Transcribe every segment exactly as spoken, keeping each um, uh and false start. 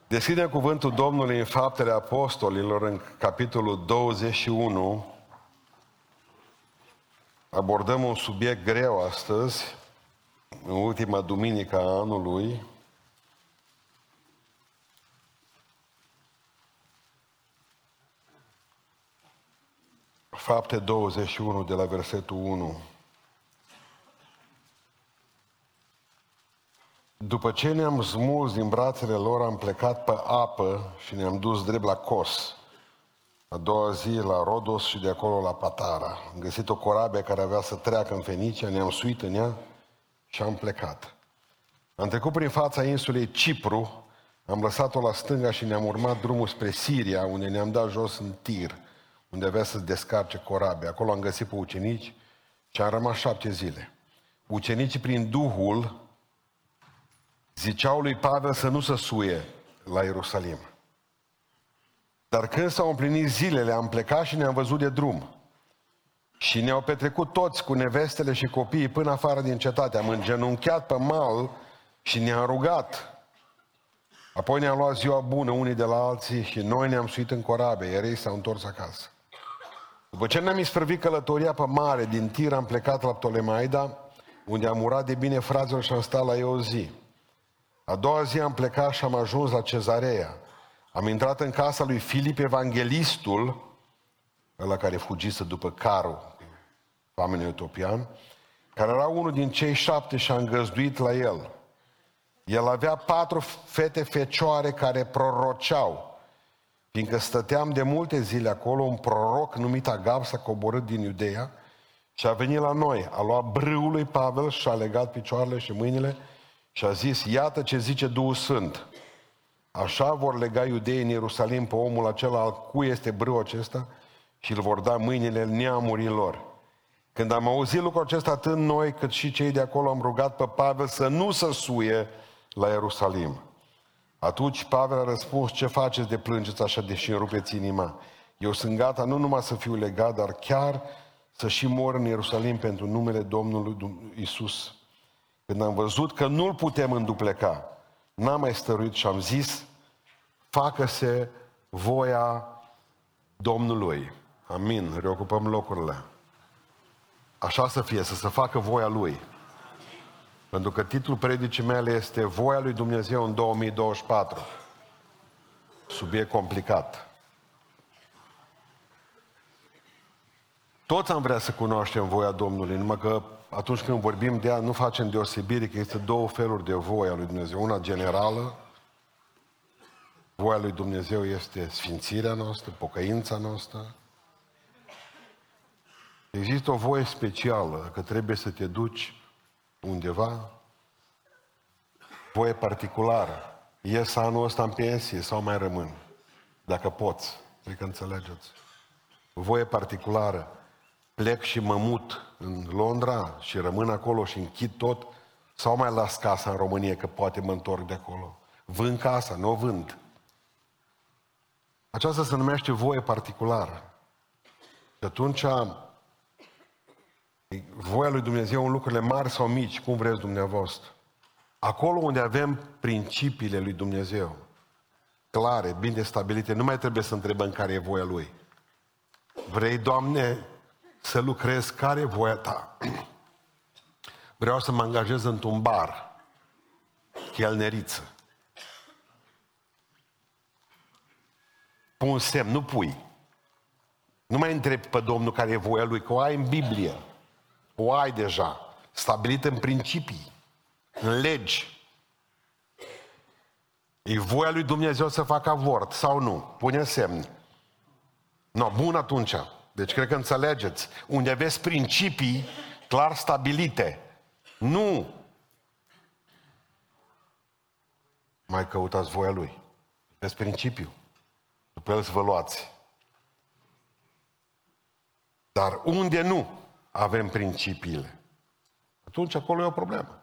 Deschidem cuvântul Domnului în Faptele Apostolilor, în capitolul douăzeci și unu. Abordăm un subiect greu astăzi, în ultima duminică a anului. Fapte douăzeci și unu, de la versetul unu. După ce ne-am smuls din brațele lor, am plecat pe apă și ne-am dus drept la Cos. A doua zi la Rodos și de acolo la Patara. Am găsit o corabie care avea să treacă în Fenicia, ne-am suit în ea și am plecat. Am trecut prin fața insulei Cipru, am lăsat-o la stânga și ne-am urmat drumul spre Siria, unde ne-am dat jos în Tir, unde avea să descarce corabia. Acolo am găsit pe ucenici și am rămas șapte zile. Ucenicii, prin Duhul, ziceau lui Pavel să nu se suie la Ierusalim. Dar când s-au împlinit zilele, am plecat și ne-am văzut de drum. Și ne-au petrecut toți cu nevestele și copiii până afară din cetate. Am îngenunchiat pe mal și ne-am rugat. Apoi ne-am luat ziua bună unii de la alții și noi ne-am suit în corabie, iar ei s-au întors acasă. După ce ne-am isprăvit călătoria pe mare, din Tir am plecat la Ptolemaida, unde am urat de bine fraților și am stat la ei o zi. A doua zi am plecat și am ajuns la Cezarea. Am intrat în casa lui Filip, evanghelistul, ăla care fugise după carul, oamenul etiopian, care era unul din cei șapte și am găzduit la el. El avea patru fete fecioare care proroceau. Fiindcă stăteam de multe zile acolo, un proroc numit Agab s-a coborât din Iudeea și a venit la noi. A luat brâul lui Pavel și a legat picioarele și mâinile și a zis: iată ce zice Duhul Sfânt. Așa vor lega iudeii în Ierusalim pe omul acela al cui este brâul acesta și îl vor da mâinile neamurilor. Când am auzit lucrul acesta, atât noi cât și cei de acolo am rugat pe Pavel să nu se suie la Ierusalim. Atunci Pavel a răspuns: ce faceți de plângeți așa deși îmi rupeți inima? Eu sunt gata nu numai să fiu legat, dar chiar să și mor în Ierusalim pentru numele Domnului Iisus. Când am văzut că nu-l putem îndupleca, n-am mai stăruit și am zis: facă-se voia Domnului. Amin. Reocupăm locurile. Așa să fie, să se facă voia Lui. Pentru că titlul predicii mele este Voia lui Dumnezeu în două mii douăzeci și patru. Subiect complicat. Toți am vrea să cunoaștem voia Domnului, numai că atunci când vorbim de ea, nu facem deosebire că există două feluri de voia lui Dumnezeu. Una generală, voia lui Dumnezeu este sfințirea noastră, pocăința noastră. Există o voie specială, că trebuie să te duci undeva, voie particulară. Ies anul ăsta în pensie sau mai rămân? Dacă poți, cred că înțelegeți. Voie particulară. Plec și mă mut în Londra și rămân acolo și închid tot, sau mai las casa în România, că poate mă întorc de acolo. Vând casa, nu o vând. Aceasta se numește voie particulară. Și atunci, voia lui Dumnezeu în lucrurile mari sau mici, cum vreți dumneavoastră. Acolo unde avem principiile lui Dumnezeu clare, bine stabilite, nu mai trebuie să întrebăm care e voia Lui. Vrei, Doamne, să lucrez, care e voia Ta? Vreau să mă angajez într-un bar, chelneriță. Pun semn, nu pui. Nu mai întrebi pe Domnul care e voia Lui, că o ai în Biblie. O ai deja, stabilită în principii, în legi. E voia lui Dumnezeu să facă avort sau nu? Pune semn. No, bun atunci. Deci cred că înțelegeți. Unde aveți principii clar stabilite. Nu mai căutați voia Lui. Aveți principiu. După el să vă luați. Dar unde nu avem principiile, atunci acolo e o problemă.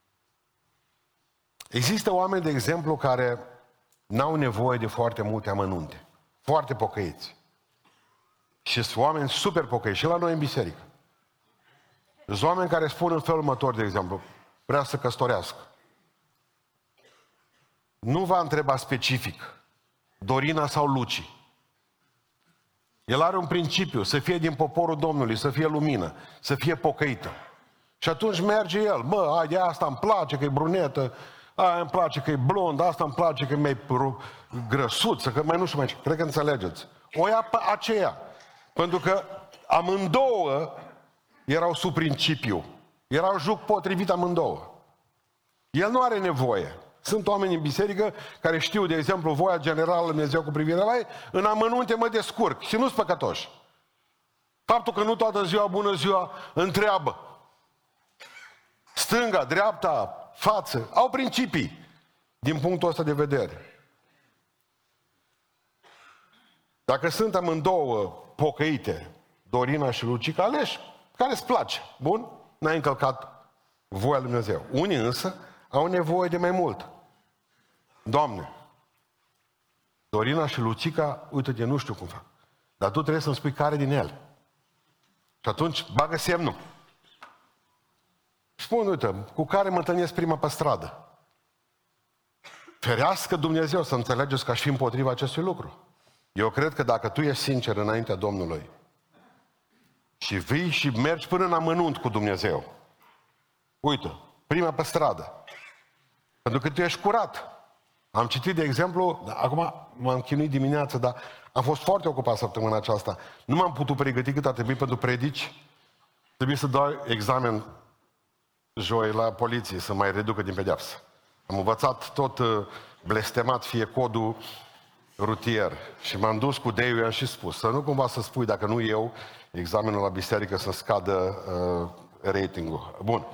Există oameni, de exemplu, care n-au nevoie de foarte multe amănunte. Foarte pocăiți. Și sunt oameni super pocăiți. Și la noi în biserică. Sunt oameni care spun în felul următor, de exemplu: vrea să căsătorească. nu va întreba specific Dorina sau Luci. El are un principiu, să fie din poporul Domnului, să fie lumină, să fie pocăită. Și atunci merge el, mă, ai de asta îmi place că e brunetă, aia îmi place că e blond, asta îmi place că e mai grăsuță, că mai nu știu mai ce. Cred că înțelegeți. O ia pe aceea. Pentru că amândouă erau sub principiu. Erau juc potrivit amândouă. El nu are nevoie. Sunt oameni în biserică care știu, de exemplu, voia generală lui Dumnezeu cu privire la ei, în amănunte mă descurc și nu-s păcătoși. Faptul că nu toată ziua, bună ziua, întreabă. Stânga, dreapta, față, au principii din punctul ăsta de vedere. Dacă sunt amândouă pocăite, Dorina și Lucica, aleși care îți place. Bun? N-ai încălcat voia lui Dumnezeu. Unii însă au nevoie de mai mult. Doamne, Dorina și Lucica, uite-te, nu știu cum fac. Dar tu trebuie să-mi spui care din ele. Și atunci bagă semnul. Spun, uite, cu care mă întâlnesc prima pe stradă. Ferească Dumnezeu să înțelegeți că aș fi împotriva acestui lucru. Eu cred că dacă tu ești sincer înaintea Domnului și vii și mergi până în amănunt cu Dumnezeu, uite, prima pe stradă, pentru că tu ești curat. Am citit, de exemplu, acum m-am chinuit dimineața, dar am fost foarte ocupat săptămâna aceasta. Nu m-am putut pregăti cât a trebuit pentru predici. Trebuie să dau examen joi la poliție, să mai reducă din pedeapsă. Am învățat tot blestemat fie codul rutier. Și m-am dus cu Deiu, i-am și spus, să nu cumva să spui, dacă nu eu, examenul la biserică să scadă uh, ratingul. Bun.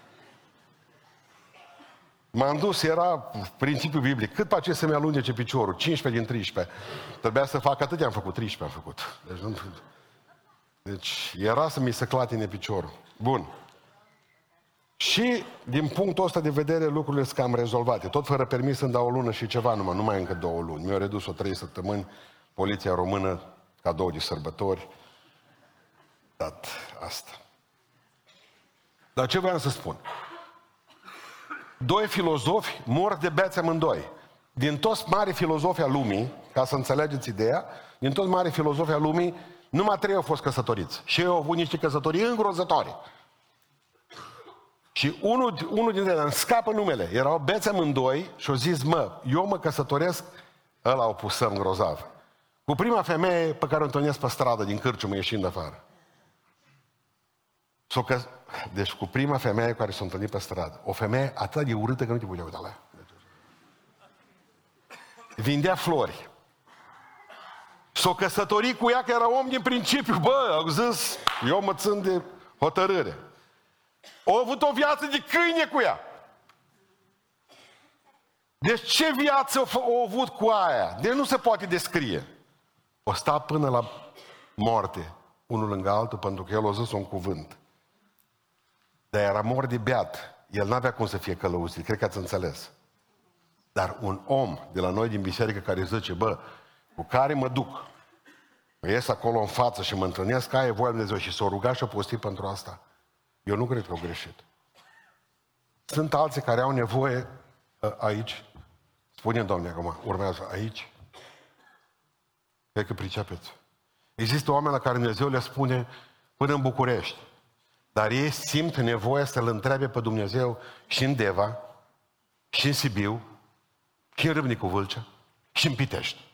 M-am dus, era principiul biblic. Cât pace să-mi alungece piciorul? cincisprezece din treisprezece. Trebuia să fac atât, am făcut treisprezece, am făcut. Deci, nu... deci era să mi se clatine piciorul. Bun. Și din punctul ăsta de vedere lucrurile sunt cam rezolvate. Tot fără permis îmi dau o lună și ceva, numai, numai încă două luni. Mi-au redus-o trei săptămâni, poliția română, cadou de sărbători. Dat asta. Dar ce voiam să spun? Doi filozofi mor de beți amândoi. Din toți mari filozofi a lumii, ca să înțelegeți ideea, din toți mari filozofi a lumii, numai trei au fost căsătoriți. Și ei au avut niște căsătorii îngrozătoare. Și unul, unul dintre ei îmi scapă numele. Erau beți amândoi și au zis, mă, eu mă căsătoresc, ăla o pusăm grozav. Cu prima femeie pe care o întâlnesc pe stradă din cârciumă ieșind afară. S-o că... Deci cu prima femeie care s-a întâlnit pe stradă. O femeie atât de urâtă că nu te putea uita la ea. Vindea flori. S-o căsătorit cu ea că era om din principiu. Bă, au zis, eu mă țin de hotărâre. Au avut o viață de câine cu ea. Deci ce viață au avut cu aia? Deci nu se poate descrie. O sta până la moarte, unul lângă altul, pentru că el a zis un cuvânt. Dar era mor de beat. El n-avea cum să fie călăuzit. Cred că ați înțeles. Dar un om de la noi din biserică care zice, bă, cu care mă duc, mă ies acolo în față și mă întâlnesc, aia e voia lui Dumnezeu și s-o ruga și o posti pentru asta. Eu nu cred că au greșit. Sunt alții care au nevoie aici. Spune, Doamne, acum, urmează aici. Cred că pricepeți. Există oameni la care Dumnezeu le spune până în București. Dar ei simt nevoia să-L întrebe pe Dumnezeu și în Deva, și în Sibiu, și în Râmnicu Vâlcea, și în Pitești.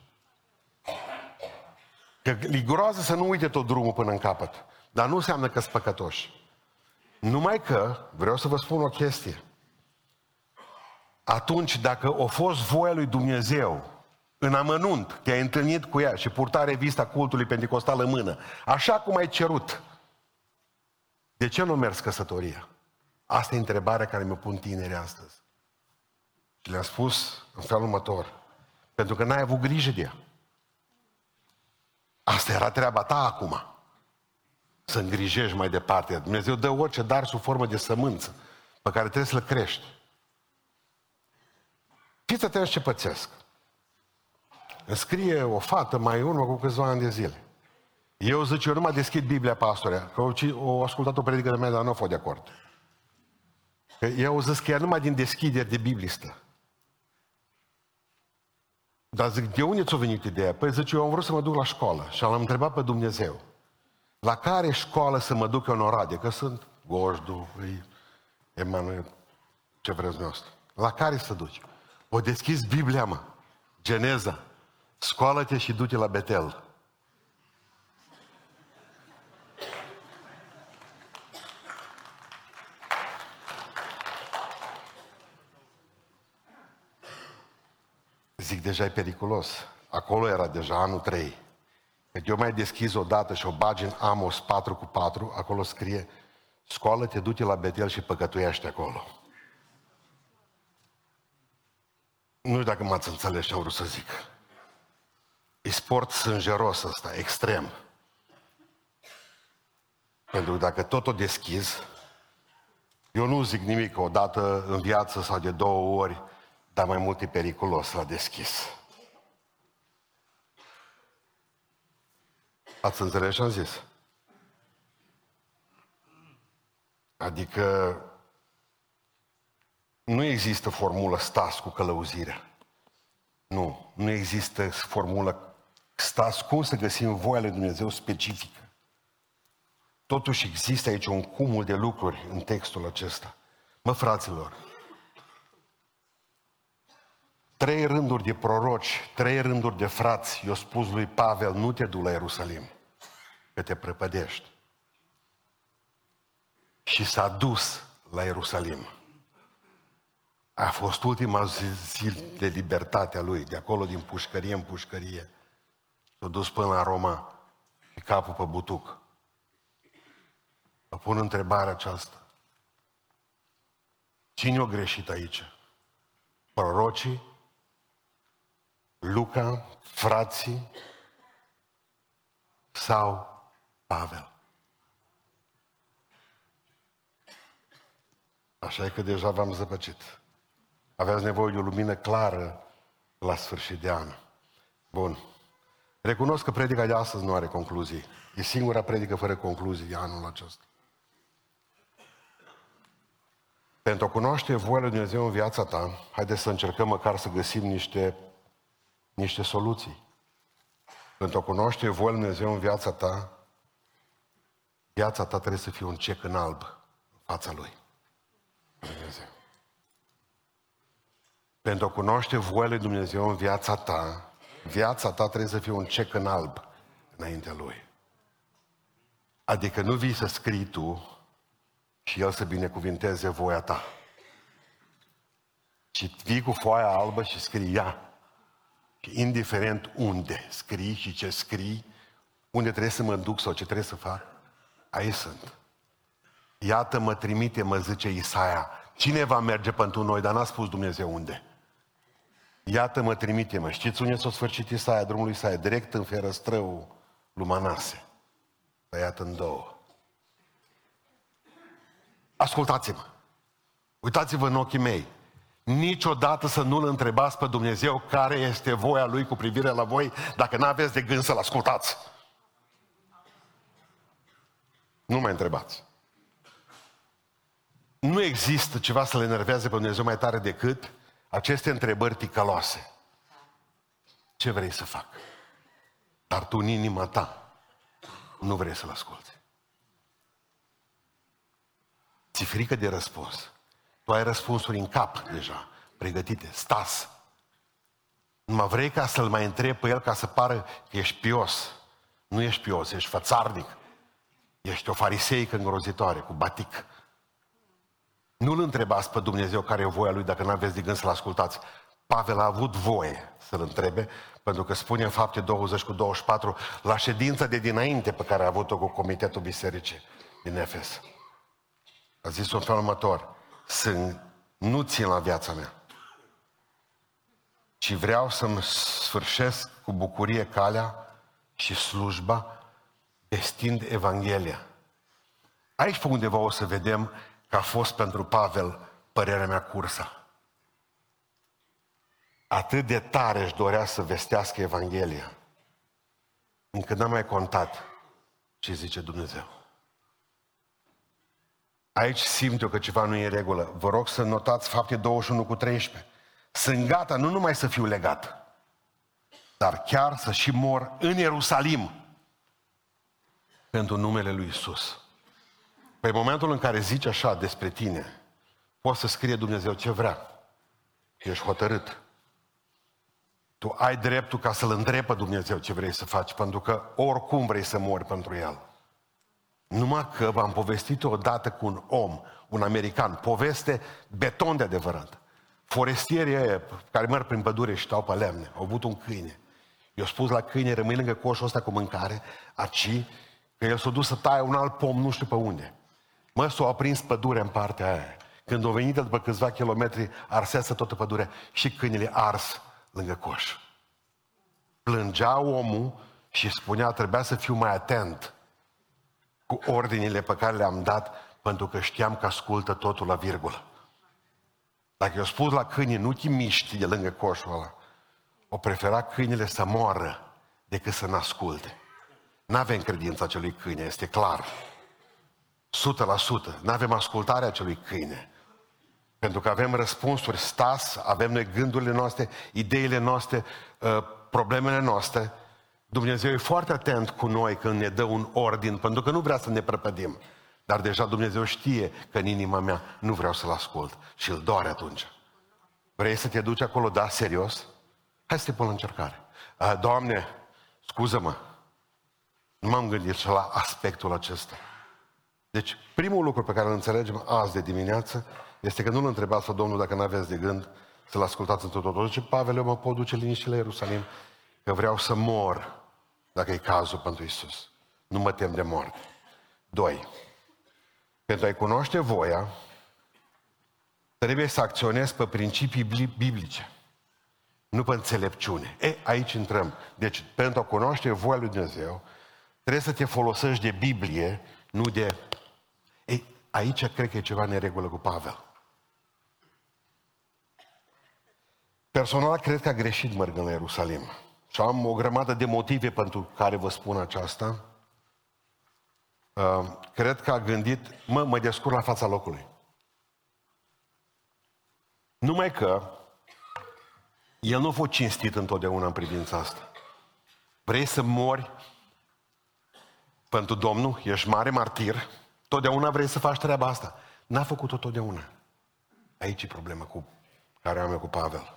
Că e groază să nu uite tot drumul până în capăt. Dar nu înseamnă că sunt păcătoși. Numai că, vreau să vă spun o chestie. Atunci, dacă a fost voia lui Dumnezeu, în amănunt, te-ai întâlnit cu ea și purta revista cultului pentecostal în mână, așa cum ai cerut, de ce nu mers căsătoria? Asta e întrebarea care mi-o pun tinerii astăzi. Și le-am spus în felul următor. Pentru că n-ai avut grijă de ea. Asta era treaba ta acum. Să îngrijești mai departe. Dumnezeu dă orice dar sub formă de sămânță pe care trebuie să-l crești. Fiți atenți ce pățesc. Îmi scrie o fată mai în urmă cu câțiva ani de zile. Eu zic, eu nu mă deschid Biblia, pastorea, că o ascultat o predică de mea, dar nu a fost de acord. Că eu zis că ea numai din deschideri de biblistă. Dar zic, de unde ți-a venit ideea? Păi zice, eu am vrut să mă duc la școală și l-am întrebat pe Dumnezeu. La care școală să mă duc eu în Oradea? Că sunt Gojdu, Emanuel, ce vreți dumneavoastră. La care să duci? O deschis Biblia, mă. Geneza. Scoală-te și du-te la Betel. Zic, deja e periculos. Acolo era deja anul trei. Că eu mai deschis odată și o bagi în Amos patru cu patru, acolo scrie, scoală-te, du-te la Betel și păcătuiește acolo. Nu știu dacă m-ați înțeles ce am vrut să zic. E sport sângeros ăsta, extrem. Pentru că dacă tot o deschizi, eu nu zic nimic o dată în viață sau de două ori, dar mai mult e periculos la deschis. Ați înțeles ce am zis? Adică nu există formulă stați cu călăuzirea. Nu, nu există formulă stați cum să găsim voia lui Dumnezeu specifică. Totuși există aici un cumul de lucruri în textul acesta. Mă, fraților, trei rânduri de proroci, trei rânduri de frați, i-au spus lui Pavel, nu te du la Ierusalim, că te prăpădești. Și s-a dus la Ierusalim. A fost ultima zi de libertate a lui, de acolo din pușcărie în pușcărie. S-a dus până la Roma, și capul pe butuc. Vă pun întrebarea aceasta. Cine a greșit aici? Prorocii? Luca? Frații? Sau Pavel? Așa e că deja v-am zăpăcit. Aveați nevoie de o lumină clară la sfârșit de an. Bun. Recunosc că predica de astăzi nu are concluzii. E singura predică fără concluzii de anul acesta. Pentru a cunoaște voia lui Dumnezeu în viața ta, haideți să încercăm măcar să găsim niște, niște soluții. Pentru a cunoaște voia lui Dumnezeu în viața ta, viața ta trebuie să fie un cec în alb în fața Lui. Dumnezeu. Pentru a cunoaște voia lui Dumnezeu în viața ta, viața ta trebuie să fie un cec în alb înaintea Lui. Adică nu vii să scrii tu și El să binecuvinteze voia ta. Ci vii cu foaia albă și scrii ea. Și indiferent unde scrii și ce scrii, unde trebuie să mă duc sau ce trebuie să fac, aici sunt. Iată mă trimite, mă zice Isaia. Cine va merge pentru noi? Dar n-a spus Dumnezeu unde. Iată mă trimite, mă. Știți unde s-a sfârșit Isaia, drumul lui Isaia? Direct în ferăstrăul lui Manase. Tăiat în două. Ascultați-mă. Uitați-vă în ochii mei. Niciodată să nu-L întrebați pe Dumnezeu care este voia Lui cu privire la voi dacă n-aveți de gând să-L ascultați. Nu mai întrebați. Nu există ceva să le enerveze pe Dumnezeu mai tare decât aceste întrebări ticăloase. Ce vrei să fac? Dar tu în inima ta nu vrei să-L asculți. Ți-e frică de răspuns. Tu ai răspunsuri în cap deja, pregătite, stas. Numai vrei ca să-L mai întrebi pe El ca să pară că ești pios. Nu ești pios, ești fățarnic. Ești o fariseică îngrozitoare, cu batic. Nu-L întrebați pe Dumnezeu care e voia Lui dacă n-aveți de gând să-L ascultați. Pavel a avut voie să-L întrebe, pentru că spune în Fapte douăzeci cu douăzeci și patru, la ședința de dinainte pe care a avut-o cu Comitetul Bisericii din Efes. A zis în felul următor, să nu țin la viața mea, ci vreau să-mi sfârșesc cu bucurie calea și slujba, vestind Evanghelia. Aici pe undeva o să vedem că a fost pentru Pavel, părerea mea, cursa. Atât de tare își dorea să vestească Evanghelia, încât n-a mai contat ce zice Dumnezeu. Aici simt eu că ceva nu e în regulă. Vă rog să notați Fapte douăzeci și unu cu treisprezece. Sunt gata nu numai să fiu legat, dar chiar să și mor în Ierusalim pentru numele lui Iisus. Pe în momentul în care zici așa despre tine, poți să scrie Dumnezeu ce vrea. Ești hotărât. Tu ai dreptul ca să-L întrebi pe Dumnezeu ce vrei să faci, pentru că oricum vrei să mori pentru El. Numai că v-am povestit odată cu un om, un american, poveste beton de adevărat. Forestierii ăia care merg prin pădure și stau pe lemne, au avut un câine. I-au spus la câine, rămâi lângă coșul ăsta cu mâncare, aci, că el s-a dus să taie un alt pom, nu știu pe unde. Mă, s-a aprins pădurea în partea aia. Când au venit după câțiva kilometri, arsese toată pădurea și câinele ars lângă coș. Plângea omul și spunea, trebuia să fiu mai atent cu ordinile pe care le-am dat, pentru că știam că ascultă totul la virgulă. Dacă i-au spus la câine, nu te miști de lângă coșul ăla, o prefera câinele să moară decât să n-asculte. N-avem credința acelui câine, este clar. o sută la sută. N-avem ascultarea acelui câine. Pentru că avem răspunsuri, stas, avem noi gândurile noastre, ideile noastre, problemele noastre. Dumnezeu e foarte atent cu noi când ne dă un ordin, pentru că nu vrea să ne prăpădim. Dar deja Dumnezeu știe că în inima mea nu vreau să-L ascult și îl doare atunci. Vrei să te duci acolo? Da, serios? Hai să te pun la încercare. Doamne, scuză-mă, nu m-am gândit și la aspectul acesta. Deci, primul lucru pe care îl înțelegem azi de dimineață este că nu-L întrebați pe Domnul dacă n-aveți de gând să-L ascultați într totul. Zice, Pavel, eu mă pot duce liniște la Ierusalim, că vreau să mor, dacă e cazul pentru Iisus. Nu mă tem de moarte. Doi. Pentru a-i cunoaște voia, trebuie să acționezi pe principii biblice, nu pe înțelepciune. E, aici intrăm. Deci, pentru a cunoaște voia lui Dumnezeu, trebuie să te folosești de Biblie, nu de... Ei, aici cred că e ceva neregulă cu Pavel. Personal, cred că a greșit mergând la Ierusalim. Și am o grămadă de motive pentru care vă spun aceasta. Uh, cred că a gândit, mă, mă descurc la fața locului. Numai că el nu a fost cinstit întotdeauna în privința asta. Vrei să mori pentru Domnul, ești mare martir, totdeauna vrei să faci treaba asta. N-a făcut-o totdeauna. Aici e problema cu care am eu cu Pavel.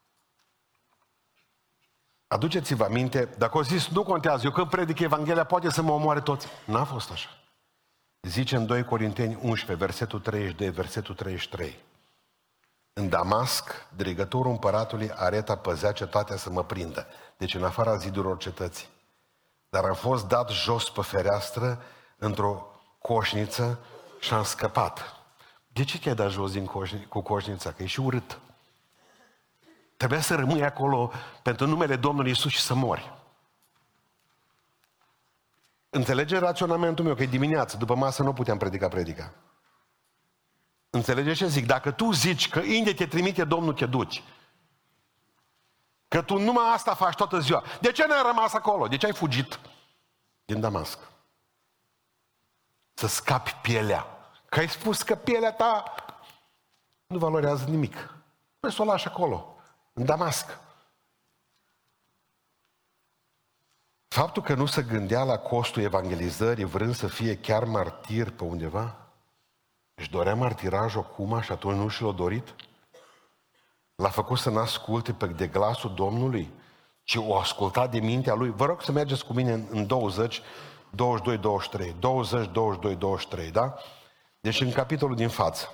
Aduceți-vă aminte, dacă o zis, nu contează, eu când predic Evanghelia, poate să mă omoare toți. N-a fost așa. Zice în doi Corinteni unsprezece, versetul treizeci și doi, versetul treizeci și trei. În Damasc, dregătorul împăratului Areta păzea cetatea să mă prindă. Deci în afara zidurilor cetății. Dar am fost dat jos pe fereastră într-o coșniță și am scăpat. De ce te-ai dat jos din coșni, cu coșnița? Că e și urât. Trebuia să rămâi acolo pentru numele Domnului Iisus și să mori. Înțelege raționamentul meu, că e dimineață, după masă nu puteam predica predica. Înțelege ce zic? Dacă tu zici că unde te trimite Domnul, te duci. Că tu numai asta faci toată ziua. De ce n-ai rămas acolo? De ce ai fugit din Damasc? Să scapi pielea. Că ai spus că pielea ta nu valorează nimic. Păi să o lași acolo, în Damasc. Faptul că nu se gândea la costul evangelizării, vrând să fie chiar martir pe undeva, își dorea martirajul acum și atunci nu și l-a dorit? L-a făcut să n-asculte pe de glasul Domnului, ci o asculta de mintea lui. Vă rog să mergeți cu mine în douăzeci, douăzeci și doi, douăzeci și trei. douăzeci, douăzeci și doi, douăzeci și trei, da? Deci în capitolul din față.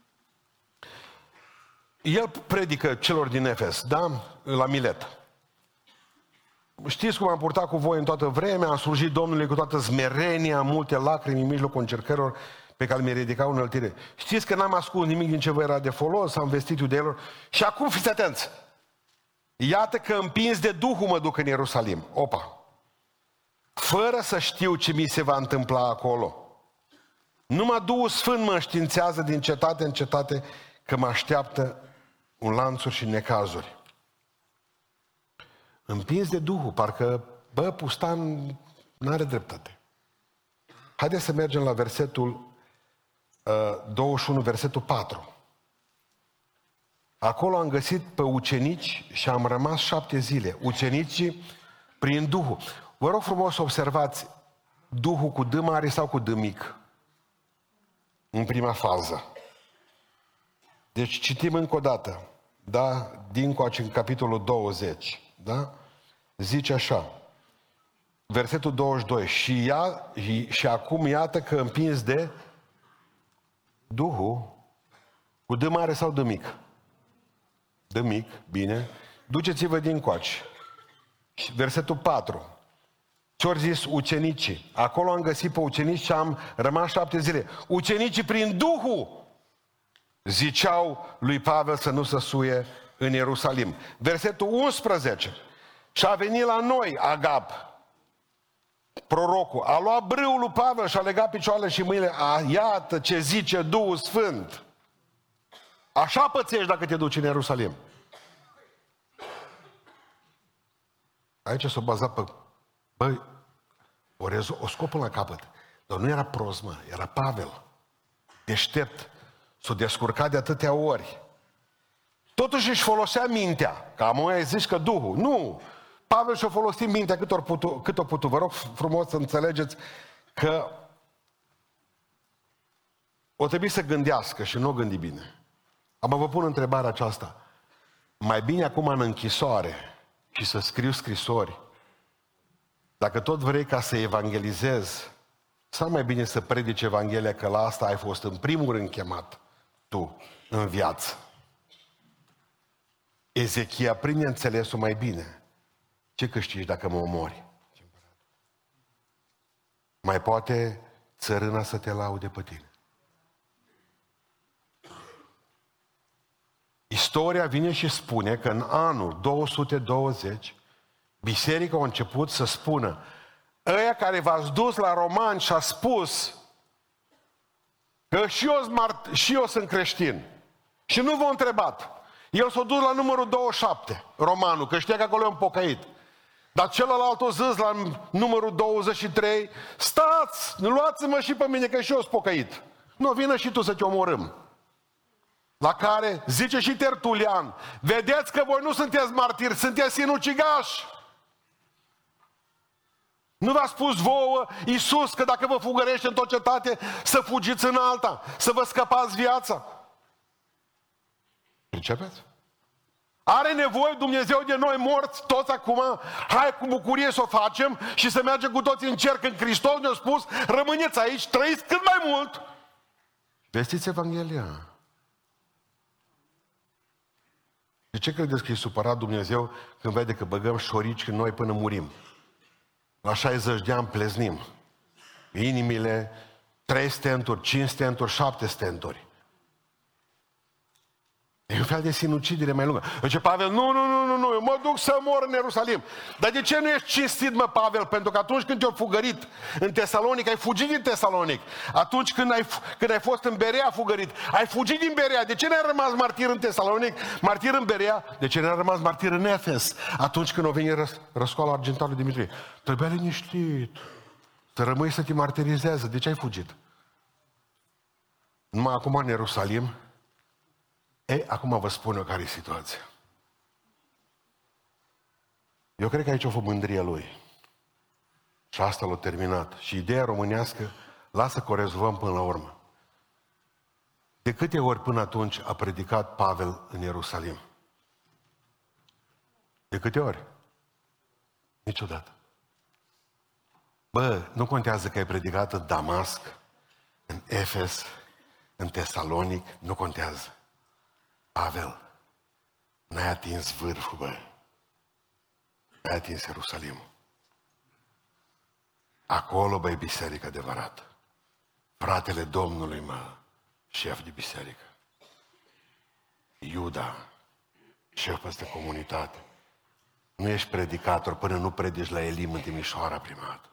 El predică celor din Efes, da? La Milet. Știți cum am purtat cu voi în toată vremea, am slujit Domnului cu toată smerenia, multe lacrimi în mijlocul încercărilor pe care mi-a ridicat înălțire. Știți că n-am ascuns nimic din ce vă era de folos, am vestit iudeilor. Și acum fiți atenți! Iată că împins de Duhul mă duc în Ierusalim. Opa! Fără să știu ce mi se va întâmpla acolo. Numai Duhul Sfânt mă înștiințează din cetate în cetate că mă așteaptă un lanțuri și necazuri. Împins de Duhul, parcă, bă, pustan n-are dreptate. Haideți să mergem la versetul uh, douăzeci și unu, versetul patru. Acolo am găsit pe ucenici și am rămas șapte zile. Ucenicii prin Duhul. Vă rog frumos să observați Duhul cu D mare sau cu D mic? În prima fază. Deci citim încă o dată. Da? Din coace în capitolul douăzeci. Da? Zice așa. Versetul douăzeci și doi. Și, ia, și acum iată că împins de Duhul cu D mare sau D mic? D mic, bine. Duceți-vă din coace. Versetul patru. Ce-au zis ucenicii? Acolo am găsit pe ucenici și am rămas șapte zile. Ucenicii prin Duhul ziceau lui Pavel să nu se suie în Ierusalim. Versetul unsprezece. Și a venit la noi Agab, prorocul, a luat brâul lui Pavel și a legat picioarele și mâinile. A, iată ce zice Duhul Sfânt. Așa pățești dacă te duci în Ierusalim. Aici s-o baza pe... Băi, o, rezo- o scopă la capăt. Dar nu era prost, mă, era Pavel. Deștept. S-o descurcat de atâtea ori. Totuși își folosea mintea. Că am mai zis că Duhul. Nu! Pavel și-a folosit mintea cât o putut. Cât o putut. Vă rog frumos să înțelegeți că o trebuie să gândească și nu o gândi bine. Am vă pun întrebarea aceasta. Mai bine acum în închisoare și să scriu scrisori, dacă tot vrei ca să evangelizezi, sau mai bine să predici Evanghelia, că la asta ai fost în primul rând chemat tu în viață. Ezechia prinde înțelesul mai bine. Ce câștigi dacă mă omori? Mai poate țărâna să te laude pe tine. Istoria vine și spune că în anul două sute douăzeci biserica a început să spună: ăia care v-ați dus la romani și a spus că și eu, și eu sunt creștin și nu v-a întrebat. El s-a dus la numărul douăzeci și șapte, romanul, că știa că acolo e un pocăit. Dar celălalt o zis la numărul douăzeci și trei: stați, luați-mă și pe mine că și eu sunt pocăit. Nu, vină și tu să te omorâm. La care zice și Tertulian: vedeți că voi nu sunteți martiri, sunteți sinucigași. Nu v-a spus vouă Iisus că dacă vă fugărește în tot cetate, să fugiți în alta, să vă scăpați viața? Pricepeți? Are nevoie Dumnezeu de noi morți, toți acum? Hai cu bucurie să o facem și să mergem cu toți în cer, când Hristos ne-a spus: rămâneți aici, trăiți cât mai mult. Vestiți Evanghelia. De ce credeți că e supărat Dumnezeu când vede că băgăm șorici în noi până murim? La șaizeci de ani pleznim. Inimile, trei stenturi, cinci stenturi, șapte stenturi. E un fel de sinucidere mai lungă. Zice Pavel: nu, nu, nu, nu, nu, eu mă duc să mor în Ierusalim. Dar de ce nu ești cinstit, mă, Pavel? Pentru că atunci când te-ai fugărit în Tesalonic, ai fugit din Tesalonic. Atunci când ai, când ai fost în Berea fugărit, ai fugit din Berea. De ce n-ai rămas martir în Tesalonic, martir în Berea? De ce n-ai rămas martir în Efes? Atunci când o veni răs, răscoala argentarului Dimitrie. Trebuia liniștit. Să rămâi să te martirizează. De ce ai fugit? Numai acum în Ierusalim. Ei, acum vă spun eu care e situația. Eu cred că aici a fost mândria lui. Și asta l-a terminat. Și ideea românească, lasă că o rezolvăm până la urmă. De câte ori până atunci a predicat Pavel în Ierusalim? De câte ori? Niciodată. Bă, nu contează că ai predicat în Damasc, în Efes, în Tesalonic, nu contează. Pavel, n-ai atins vârful, bă. N-ai atins Ierusalimul. Acolo, băi, biserică adevărată. Fratele Domnului, mă, șef de biserică. Iuda, șef peste comunitate. Nu ești predicator până nu predici la Elim în Timișoara prima dată.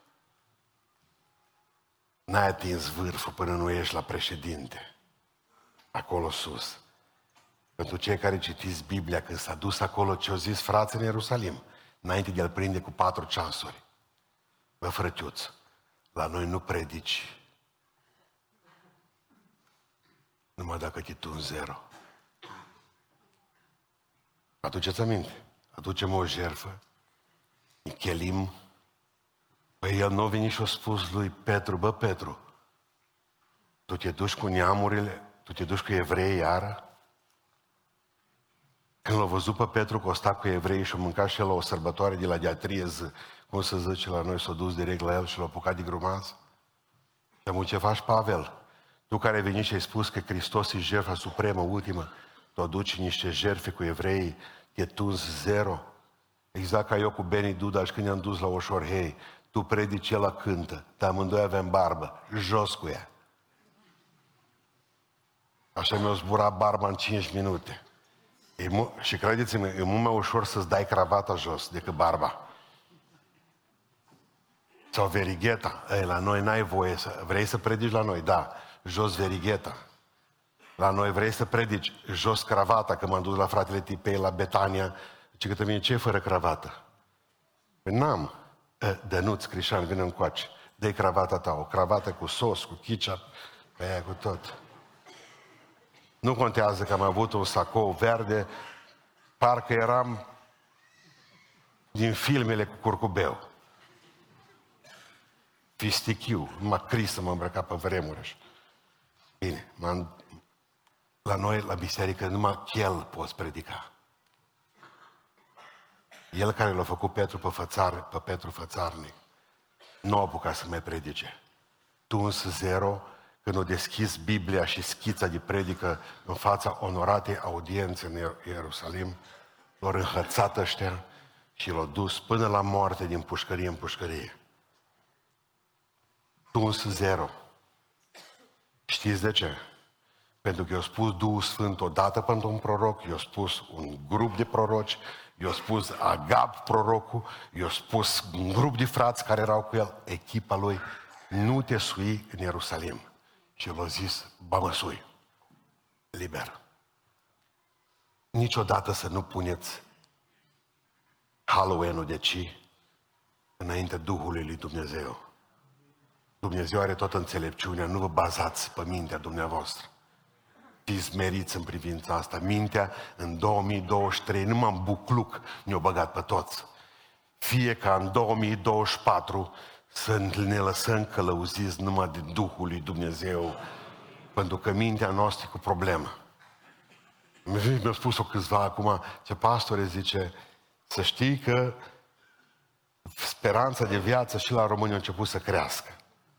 N-ai atins vârful până nu ești la președinte. Acolo sus. Pentru cei care citiți Biblia, când s-a dus acolo, ce-au zis frații în Ierusalim, înainte de a-l prinde cu patru ceasuri: bă, frătiuț, la noi nu predici numai dacă te tu în zero. Aduceți aminte. Aducem o jertfă. Chelim. Păi el nu a venit și a spus lui Petru, bă, Petru, tu te duci cu neamurile, tu te duci cu evrei iară? Când l-a văzut pe Petru că o sta cu evrei și a mâncat și el la o sărbătoare de la Diatriez, cum se zice la noi, s-a dus direct la el și l-a apucat de grumaz. Dar ce faci, Pavel? Tu care ai venit și ai spus că Hristos e jertfa supremă, ultimă, tu aduci niște jertfe cu evrei, te tunzi zero. Exact ca eu cu Benny Dudaș când i-am dus la Oșorhei. Tu predici, el cântă, dar amândoi avem barbă, jos cu ea. Așa mi-a zburat barba în cinci minute. E mu- și credeți-mă, e mult mai ușor să-ți dai cravata jos decât barba. Sau verigheta. Ei, la noi n-ai voie să... Vrei să predici la noi? Da. Jos verigheta. La noi vrei să predici jos cravata, că m-am dus la fratele Tipei la Betania. Ce că mine, ce fără cravată? Păi n-am. Dănuț, Crișan, vină încoace. Dă-i cravata ta, o cravată cu sos, cu ketchup, pe aia cu tot. Nu contează că am avut un sacou verde, parcă eram din filmele cu curcubeu. Fistichiu, numai Cristă mă îmbrăca pe vremuri. Bine, m-am... la noi, la biserică, numai chel poți predica. El care l-a făcut Petru pe, fățar, pe Petru fățarnic, nu a apucat să mai predice. Tuns zero, când a deschis Biblia și schița de predică în fața onoratei audiențe în Ierusalim, l-au înhățat ăștia și l-au dus până la moarte din pușcărie în pușcărie. Tuns zero. Știți de ce? Pentru că i-a spus Duhul Sfânt odată pentru un proroc, i-a spus un grup de proroci, i-a spus Agab prorocul, i-a spus un grup de frați care erau cu el, echipa lui, nu te sui în Ierusalim. Și el a zis, ba mă sui, liber. Niciodată să nu puneți Halloween-ul de ci înainte Duhului lui Dumnezeu. Dumnezeu are toată înțelepciunea, nu vă bazați pe mintea dumneavoastră. Fiți meriți în privința asta. Mintea în două mii douăzeci și trei, numai în bucluc ne-a băgat pe toți. Fie ca în două mii douăzeci și patru să ne lăsăm călăuziți numai de Duhul lui Dumnezeu, pentru că mintea noastră e cu problemă. Mi-a spus-o câțiva acum, ce pastore zice, să știi că speranța de viață și la români a început să crească.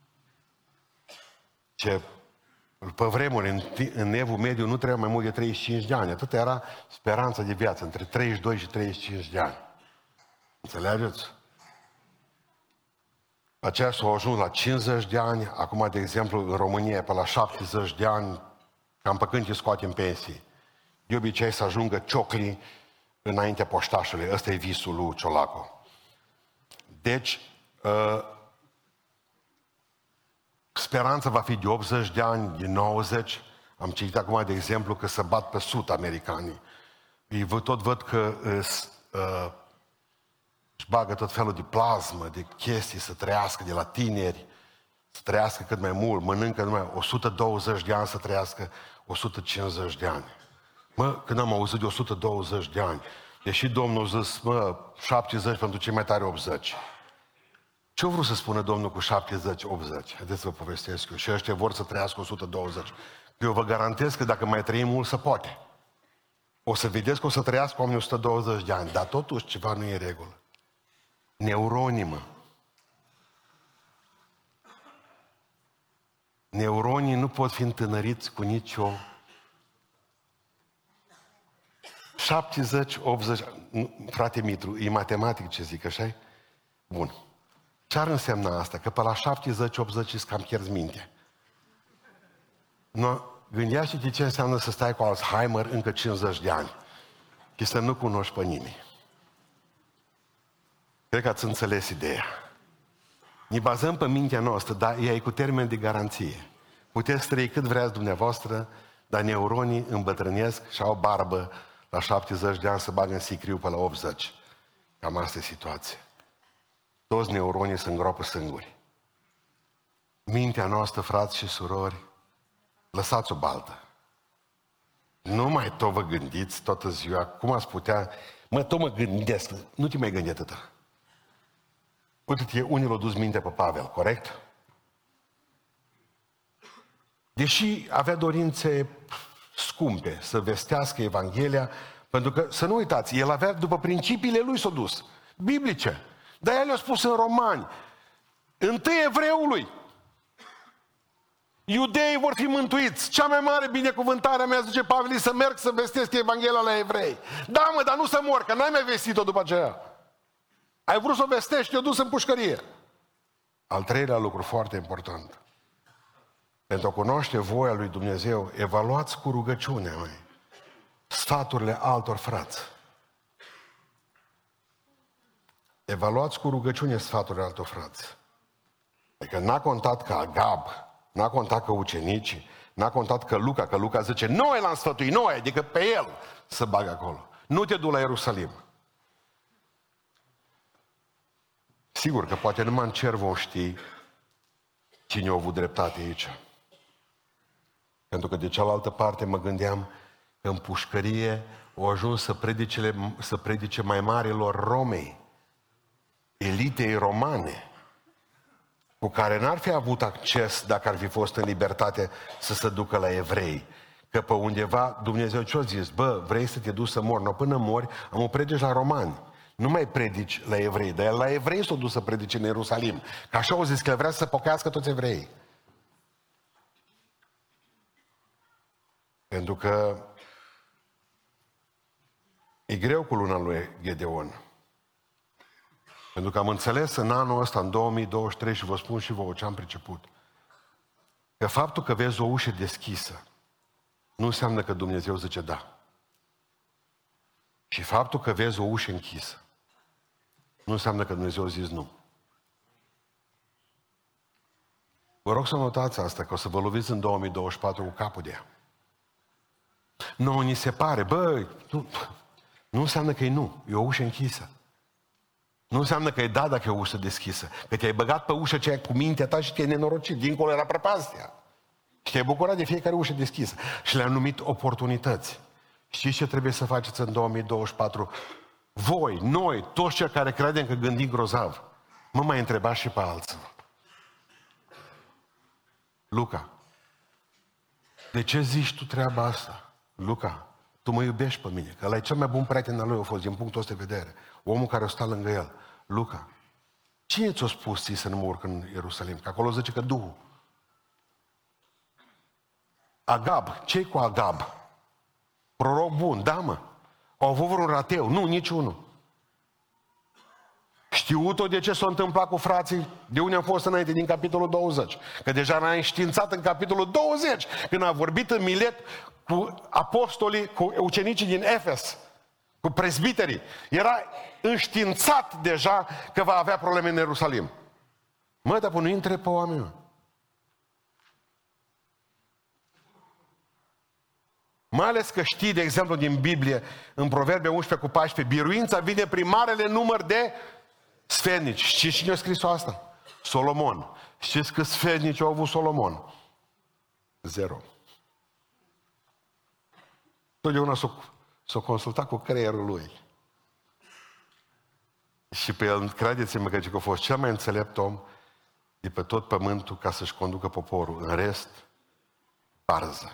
Ce pe vremuri, în, în evul mediu, nu trebuia mai mult de treizeci și cinci de ani. Atât era speranța de viață, între treizeci și doi și treizeci și cinci de ani. Înțelegeți? Aceea s-au ajuns la cincizeci de ani, acum, de exemplu, în România, pe la șaptezeci de ani, cam pe când te scoatem pensii. De obicei să ajungă cioclii înaintea poștașului. Ăsta e visul lui Ciolacu. Deci, uh, speranța va fi de optzeci de ani, de nouăzeci. Am citit acum, de exemplu, că se bat pe sut americanii. Ei tot văd că uh, își bagă tot felul de plasmă, de chestii, să trăiască de la tineri, să trăiască cât mai mult, mănâncă numai o sută douăzeci de ani să trăiască o sută cincizeci de ani. Mă, când am auzit de o sută douăzeci de ani, deși Domnul a zis, mă, șaptezeci pentru cei mai tare optzeci. Ce-a vrut să spună Domnul cu șaptezeci optzeci? Haideți să vă povestesc eu. Și ăștia vor să trăiască o sută douăzeci. Eu vă garantez că dacă mai trăim mult, se poate. O să vedeți că o să trăiască oamenii o sută douăzeci de ani, dar totuși ceva nu e în regulă. Neuronii, mă. Neuronii nu pot fi întânăriți cu nicio... șaptezeci optzeci... Frate Mitru, e matematic ce zic, așa-i? Bun. Ce ar însemna asta? Că pe la șaptezeci optzeci îți cam pierzi mintea. No, gândește-te ce înseamnă să stai cu Alzheimer încă cincizeci de ani și să nu cunoști pe nimeni. Cred că ați înțeles ideea. Ne bazăm pe mintea noastră, dar ea e cu termen de garanție. Puteți trăi cât vreați dumneavoastră, dar neuronii îmbătrânesc și au barbă la șaptezeci de ani să bagă în sicriu pe la optzeci. Cam asta e situația. Toți neuronii se îngropă singuri. Mintea noastră, frați și surori, lăsați-o baltă. Nu mai tot vă gândiți toată ziua, cum ați putea... Mă, tot mă gândesc, nu te mai gândi atâta. Uite-te, unii l-au dus minte pe Pavel, corect? Deși avea dorințe scumpe să vestească Evanghelia, pentru că, să nu uitați, el avea, după principiile lui s-a dus, biblice. Dar el le-a spus în Romani, întâi evreului, iudeii vor fi mântuiți. Cea mai mare binecuvântare mea, zice Pavel, să merg să vestesc Evanghelia la evrei. Da, mă, dar nu să mor, că n-ai mai vestit-o după aceea. Ai vrut să o vestești, te-o dus în pușcărie. Al treilea lucru foarte important. Pentru a cunoaște voia lui Dumnezeu, evaluați cu rugăciunea, măi, sfaturile altor frați. Evaluați cu rugăciune sfaturile altor frați. Adică n-a contat că Agab, n-a contat că ucenicii, n-a contat că Luca, că Luca zice, noi l-am sfătuit, noi, adică pe el să bagă acolo. Nu te du la Ierusalim. Sigur că poate numai în cer vom ști cine a avut dreptate aici. Pentru că de cealaltă parte mă gândeam că în pușcărie au ajuns să predice, să predice mai marilor Romei, elitei romane, cu care n-ar fi avut acces dacă ar fi fost în libertate să se ducă la evrei. Că pe undeva Dumnezeu ce-a zis? Bă, vrei să te duci să mori? No, până mori, am o predici la romani. Nu mai predici la evrei, dar la evrei s-a dus să predice în Ierusalim. Că așa au zis că vrea să pocăiască toți evreii. Pentru că e greu cu luna lui Gedeon. Pentru că am înțeles în anul ăsta, în două mii douăzeci și trei, și vă spun și vouă ce am priceput, că faptul că vezi o ușă deschisă nu înseamnă că Dumnezeu zice da. Și faptul că vezi o ușă închisă nu înseamnă că Dumnezeu a zis nu. Vă rog să notați asta, că o să vă loviți în două mii douăzeci și patru cu capul de ea. Nu, ni se pare, bă, nu, nu înseamnă că e nu, e o ușă închisă. Nu înseamnă că e da dacă e o ușă deschisă. Că te-ai băgat pe ușă aceea cu mintea ta și te-ai nenorocit. Dincolo era prăpastia. Și te-ai bucurat de fiecare ușă deschisă. Și le-am numit oportunități. Știți ce trebuie să faceți în două mii douăzeci și patru? Voi, noi, toți cei care credem că gândim grozav, mă mai întrebați și pe alții. Luca, de ce zici tu treaba asta? Luca, tu mă iubești pe mine, că ăla e cel mai bun prieten al lui a fost din punctul ăsta de vedere. Omul care o sta lângă el. Luca, cine ți-a spus ție să nu mă urc în Ierusalim? Că acolo zice că Duhul. Agab, ce-i cu Agab? Proroc bun, da mă. Au avut vreun rateu? Nu, niciunul. Știut-o de ce s-a întâmplat cu frații? De unde am fost înainte, din capitolul douăzeci. Că deja n-a înștiințat în capitolul douăzeci, când a vorbit în Milet cu apostolii, cu ucenicii din Efes, cu prezbiterii. Era înștiințat deja că va avea probleme în Ierusalim. Mă, dar nu intre pe oameni, mă. Mai ales că știi, de exemplu, din Biblie, în Proverbe unsprezece cu paisprezece, biruința vine prin marele număr de sfetnici. Știți cine a scris asta? Solomon. Știți că sfetnici au avut Solomon? Zero. Totdeauna s-o, s-o consultat cu creierul lui. Și pe el, credeți-mă că a fost cel mai înțelept om de pe tot pământul ca să-și conducă poporul. În rest, varză.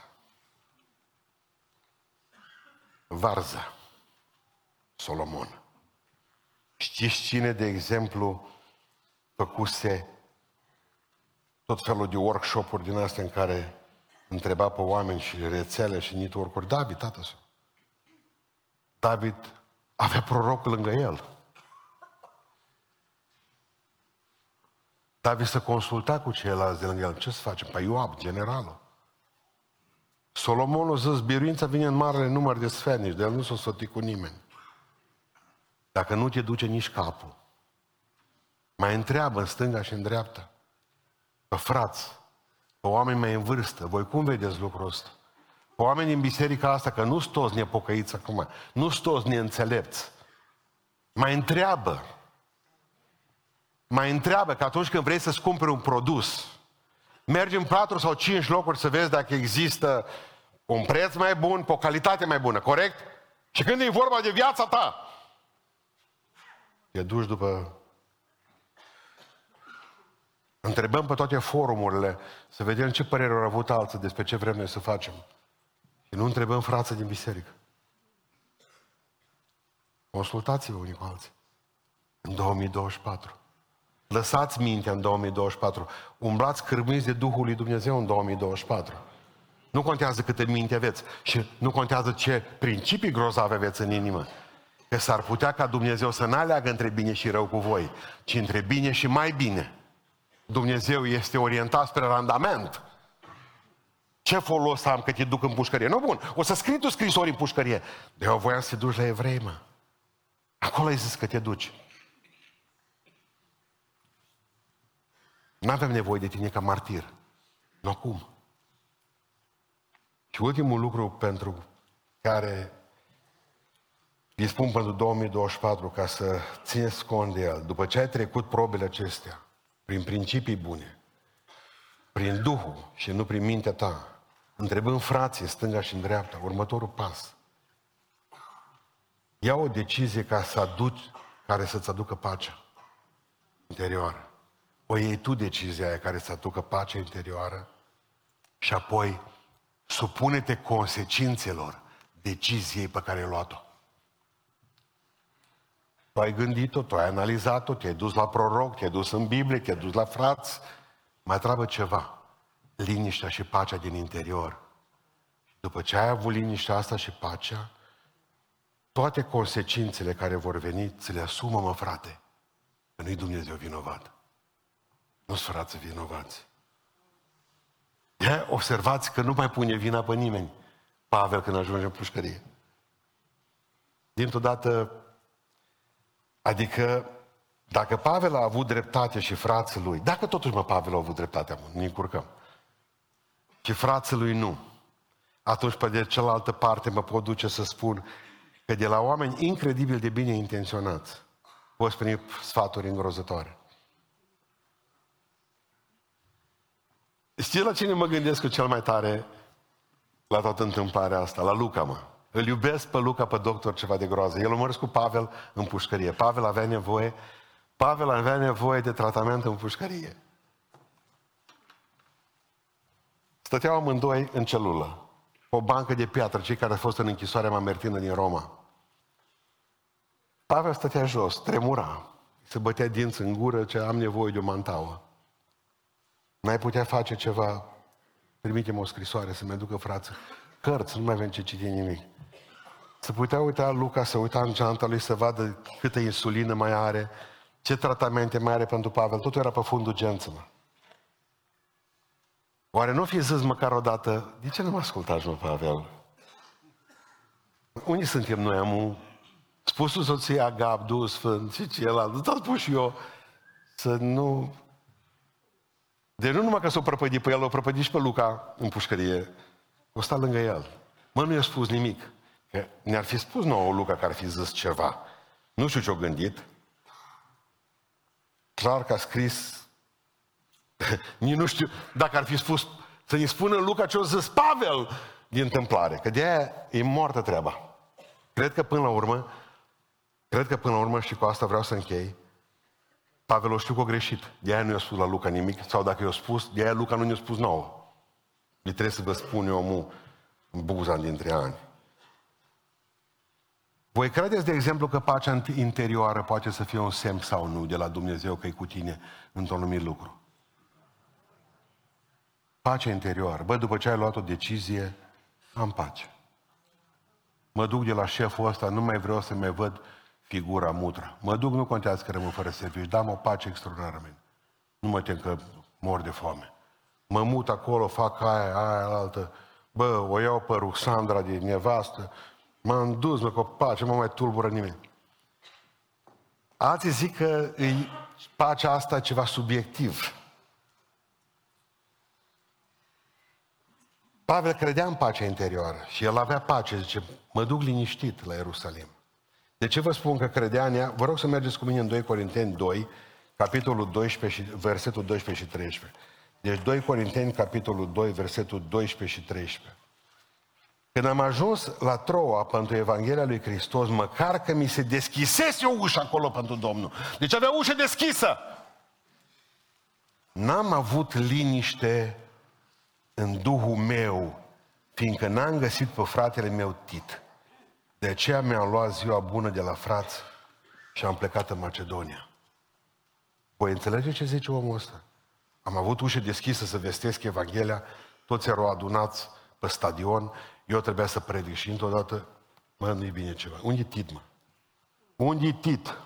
Varză. Solomon. Știți cine, de exemplu, făcuse tot felul de workshop-uri din astea în care întreba pe oameni și rețele și network-uri? David, tată său. David avea prorocul lângă el. David se consulta cu ceilalți de lângă el. Ce să facem? Păi Ioab, generalul. Solomon a zis, biruința vine în marele număr de sfetnici, de el nu s-o sfătui cu nimeni. Dacă nu te duce nici capul. Mai întreabă în stânga și în dreapta. Pe frați, pe oameni mai în vârstă, voi cum vedeți lucrul ăsta? Pe oameni din biserica asta, că nu sunt toți nepocăiți acum, nu sunt toți neînțelepți. Mai întreabă. Mai întreabă că atunci când vrei să-ți cumperi un produs, mergi în patru sau cinci locuri să vezi dacă există un preț mai bun, pe o calitate mai bună, corect? Și când e vorba de viața ta, te duci după... Întrebăm pe toate forumurile să vedem ce părere au avut alții despre ce vrem noi să facem. Și nu întrebăm frații din biserică. Consultați-vă unii cu alții. În două mii douăzeci și patru. Lăsați mintea în două mii douăzeci și patru. Umblați cârmuiți de Duhul lui Dumnezeu în două mii douăzeci și patru. Nu contează câte minte aveți și nu contează ce principii grozave aveți în inimă. Că s-ar putea ca Dumnezeu să n-aleagă între bine și rău cu voi, ci între bine și mai bine. Dumnezeu este orientat spre randament. Ce folos am că te duc în pușcărie? Nu, bun, o să scrii tu scrisori în pușcărie. De eu voiam să te duci la evrei, mă. Acolo ai zis că te duci. N-avem nevoie de tine ca martir. Nu acum. Și ultimul lucru pentru care îi spun pentru două mii douăzeci și patru, ca să țineți cont de el, după ce ai trecut probele acestea, prin principii bune, prin Duhul și nu prin mintea ta, întrebând frații, stânga și în dreapta, următorul pas. Ia o decizie ca să aduci, care să-ți aducă pacea interioară. O iei tu decizia aia care să aducă pacea interioară și apoi supune-te consecințelor deciziei pe care ai luat-o. Tu ai gândit-o, tu ai analizat-o, te-ai dus la proroc, te-ai dus în Biblie, te-ai dus la frați. Mai treabă ceva. Liniștea și pacea din interior. După ce ai avut liniștea asta și pacea, toate consecințele care vor veni, ți le asumă, mă, frate. Că nu-i Dumnezeu vinovat. Nu-s frații vinovați. Ia, observați că nu mai pune vina pe nimeni Pavel când ajunge în pușcărie. Dintr-o dată, adică, dacă Pavel a avut dreptate și frații lui, dacă totuși, mă, Pavel a avut dreptate, ne încurcăm, și frații lui nu, atunci pe de cealaltă parte mă pot duce să spun că de la oameni incredibil de bine intenționați poți primi sfaturi îngrozătoare. Știi la cine mă gândesc cu cel mai tare la toată întâmplarea asta? La Luca, mă. Îl iubesc pe Luca, pe doctor, ceva de groază. El a mers cu Pavel în pușcărie. Pavel avea nevoie, Pavel avea nevoie de tratament în pușcărie. Stăteau amândoi în celulă, pe o bancă de piatră, cei care au fost în închisoarea Mamertină din Roma. Pavel stătea jos, tremura, se bătea dinți în gură, ce am nevoie de o mantauă. N-ai putea face ceva? Trimite-mi o scrisoare să-mi aducă frață. Cărți, nu mai avem ce citi nimic. Se putea uita Luca, să uita în geanta lui să vadă câtă insulină mai are, ce tratamente mai are pentru Pavel. Totul era pe fundul gență, mă. Oare nu fi zis măcar o dată, de ce nu mă ascultați, mă, Pavel? Unde suntem noi? Am spus tu soția Agab, Duhul Sfânt și celălalt. Nu te-am spus și eu să nu... De nu numai că s-o prăpădit pe el, o prăpădit și pe Luca în pușcărie. O sta lângă el. Mă, nu i-a spus nimic. Că ne-ar fi spus nouă Luca că ar fi zis ceva. Nu știu ce-o gândit. Clar că a scris... Nici nu știu dacă ar fi spus să-i spună Luca ce-o zis Pavel din întâmplare. Că de-aia e moartă treaba. Cred că până la urmă, cred că până la urmă, și cu asta vreau să închei, Pavel o știu că a greșit. De-aia nu i-a spus la Luca nimic, sau dacă i-a spus, de-aia Luca nu ne-a spus nouă. Le trebuie să vă spun eu omul în buza dintre ani. Voi credeți, de exemplu, că pacea interioară poate să fie un semn sau nu de la Dumnezeu că e cu tine într-un anumit lucru? Pacea interioară. Bă, după ce ai luat o decizie, am pace. Mă duc de la șeful ăsta, nu mai vreau să mai văd figura mutra. Mă duc, nu contează că rămân fără serviciu, dar am o pace extraordinară, mine. Nu mă tem că mor de foame. Mă mut acolo, fac aia, aia, altă. Bă, o iau pe Ruxandra de nevastă, m-am dus, mă, cu pace, nu mă mai tulbură nimeni. Alții zic că e, pacea asta e ceva subiectiv. Pavel credea în pacea interioară și el avea pace, zice, mă duc liniștit la Ierusalim. De ce vă spun că credea în ea? Vă rog să mergeți cu mine în doi Corinteni doi, capitolul doisprezece, și, versetul doisprezece și treisprezece. Deci doi Corinteni, capitolul doi, versetul doisprezece și treisprezece. Când am ajuns la Troa pentru Evanghelia lui Hristos, măcar că mi se deschisese o ușă acolo pentru Domnul. Deci avea ușă deschisă. N-am avut liniște în Duhul meu, fiindcă n-am găsit pe fratele meu Tit. De aceea mi-am luat ziua bună de la frați și am plecat în Macedonia. Voi înțelege ce zice omul ăsta? Am avut ușă deschisă să vestesc Evanghelia, toți erau adunați pe stadion, eu trebuia să predic și într-o dată, mă, nu-i bine ceva. Unde-i Tit, mă? Unde-i Tit?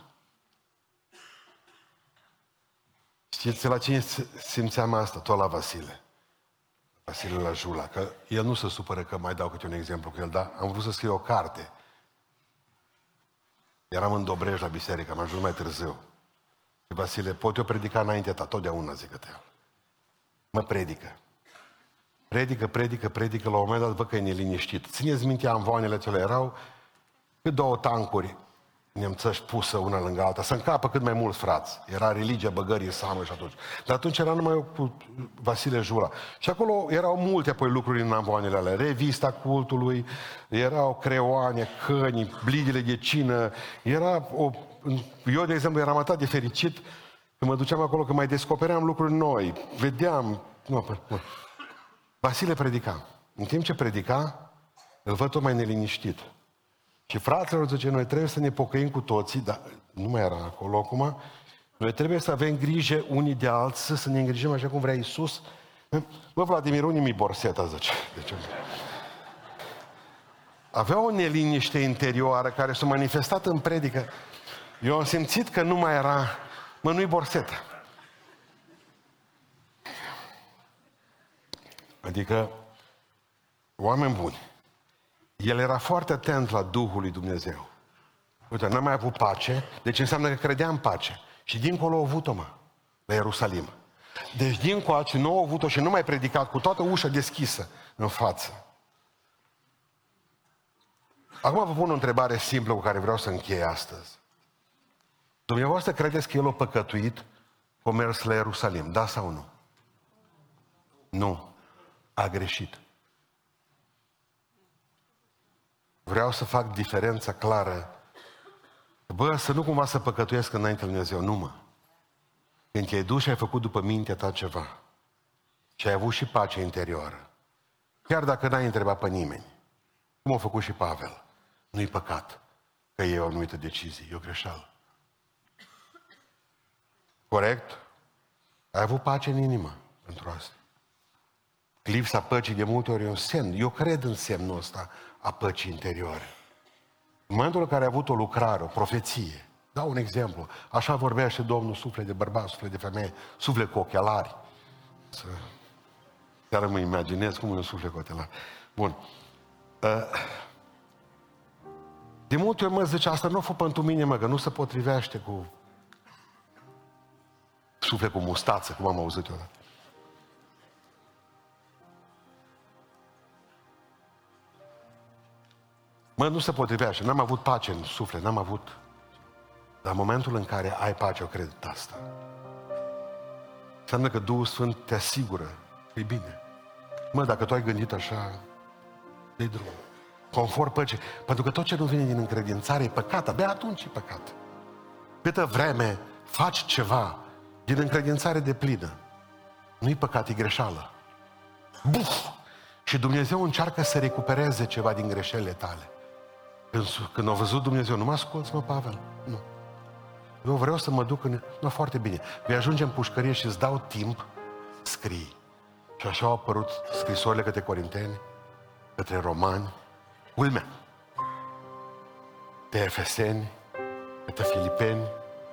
Știți la cine simțeam asta? Tot la Vasile. Vasile la Jula, că el nu se supără că mai dau câte un exemplu cu el, dar am vrut să scriu o carte. Eram în Dobrești la biserică, am ajuns mai târziu. Și Vasile, pot eu predica înaintea ta, totdeauna, zică te. Mă predică. Predică, predică, predică, la un moment dat văd că e neliniștit. Țineți minte, amvoanele acelea erau cât două tancuri nemțăși pusă una lângă alta, să încapă cât mai mulți frați. Era religia băgării în seamă și atunci. Dar atunci era numai eu cu Vasile Jula. Și acolo erau multe apoi lucruri în amvoanele alea. Revista cultului, erau creoane, căni, blidile de cină. Era o... Eu, de exemplu, eram atât de fericit că mă duceam acolo, că mai descopeream lucruri noi. Vedeam... Nu, nu. Vasile predica. În timp ce predica, îl văd tot mai neliniștit. Și fratele zice, noi trebuie să ne pocăim cu toții, dar nu mai era acolo acum, noi trebuie să avem grijă unii de alții, să ne îngrijim așa cum vrea Iisus. Bă, Vladimir, unii mi-i borseta, zice. Deci, avea o neliniște interioară care s-a manifestat în predică. Eu am simțit că nu mai era, mă, nu-i borseta. Adică, oameni buni, el era foarte atent la Duhul lui Dumnezeu. Uite, n-a mai avut pace, deci înseamnă că credea în pace. Și dincolo a avut-o, mă, la Ierusalim. Deci dincolo ce nu a avut-o și nu mai predicat, cu toată ușa deschisă în față. Acum vă pun o întrebare simplă cu care vreau să închei astăzi. Dumneavoastră credeți că el a păcătuit, a mers la Ierusalim, da sau nu? Nu. A greșit. Vreau să fac diferența clară. Bă, să nu cumva să păcătuiesc înainte Lui Dumnezeu, nu mă. Când te-ai dus și ai făcut după mintea ta ceva și ai avut și pace interioară, chiar dacă n-ai întrebat pe nimeni, cum a făcut și Pavel, nu-i păcat că e o anumită decizie, e o greșeală. Corect? Ai avut pace în inimă pentru asta. Lipsa păcii de multe ori e un semn. Eu cred în semnul ăsta a păcii interioare. În momentul în care ai avut o lucrare, o profeție, dau un exemplu, așa vorbea și Domnul, suflet de bărbat, suflet de femeie, suflet cu ochelari. Să... Chiar mă imaginez cum e un suflet cu ochelari. Bun. De multe ori mă zice, asta nu a fost pentru mine, mă, că nu se potrivește cu suflet cu mustață, cum am auzit eu. Mă, nu se potrivește, n-am avut pace în suflet, n-am avut. Dar în momentul în care ai pace, eu cred asta. Înseamnă că Duhul Sfânt te asigură că e bine. Mă, dacă tu ai gândit așa, dă-i drum. Conform păcii. Pentru că tot ce nu vine din încredințare e păcat, abia atunci e păcat. Câtă vreme faci ceva din încredințare de plină, nu-i păcat, e greșeală. Buf! Și Dumnezeu încearcă să recupereze ceva din greșelile tale. Când, când a văzut Dumnezeu, nu mă asculți, mă, Pavel? Nu. Eu vreau să mă duc în... Nu, foarte bine. Vei ajunge în pușcărie și îți dau timp, scrii. Și așa au apărut scrisorile către Corinteni, către Romani, culmea, pe Efeseni, către Filipeni,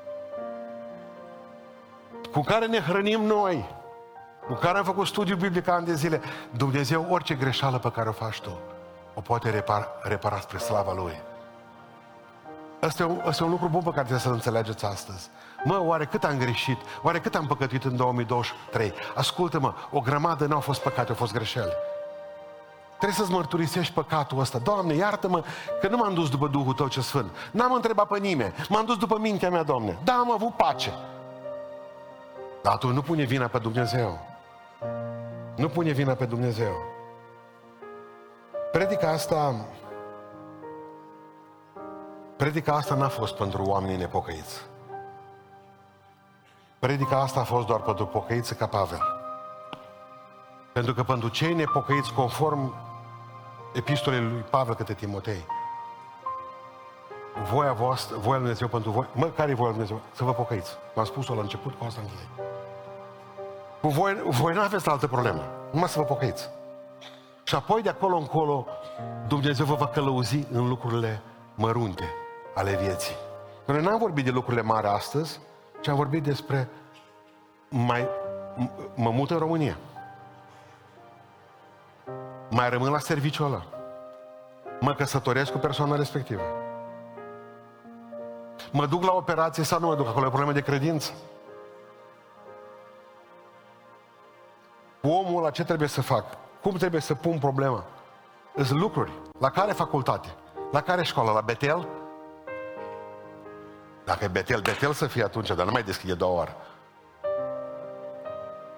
cu care ne hrănim noi, cu care am făcut studiu biblic ani de zile. Dumnezeu, orice greșeală pe care o faci tu, o poate repara, repara spre slava Lui. Asta e, un, asta e un lucru bun pe care trebuie să-l înțelegeți astăzi. Mă, oare cât am greșit? Oare cât am păcătuit în două mii douăzeci și trei? Ascultă-mă, o grămadă n-au fost păcate, au fost greșeli. Trebuie să-ți mărturisești păcatul ăsta. Doamne, iartă-mă că nu m-am dus după Duhul Tău ce Sfânt. N-am întrebat pe nimeni. M-am dus după mintea mea, Doamne. Da, am avut pace. Dar atunci nu pune vina pe Dumnezeu. Nu pune vina pe Dumnezeu. Predica asta, predica asta n-a fost pentru oamenii nepocăiți. Predica asta a fost doar pentru pocăiți ca Pavel. Pentru că pentru cei nepocăiți, conform epistolei lui Pavel către Timotei, voia voastră, voia lui Dumnezeu pentru voi, mă, care e voia lui Dumnezeu? Să vă pocăiți. V-am spus-o la început, cu asta închei. Cu voi, voi nu aveți altă problemă, numai să vă pocăiți. Și apoi de acolo încolo Dumnezeu vă va călăuzi în lucrurile mărunte ale vieții. Noi n-am vorbit de lucrurile mari astăzi, ci am vorbit despre mai, mă mut în România. Mai rămân la serviciul ăla. Mă căsătoresc cu persoana respectivă. Mă duc la operație sau nu mă duc? Acolo e o problemă de credință. Cu omul ăla ce trebuie să fac? Cum trebuie să pun problema? Îs lucruri. La care facultate? La care școală? La Betel? Dacă e Betel, Betel să fie atunci, dar nu mai deschide două ori.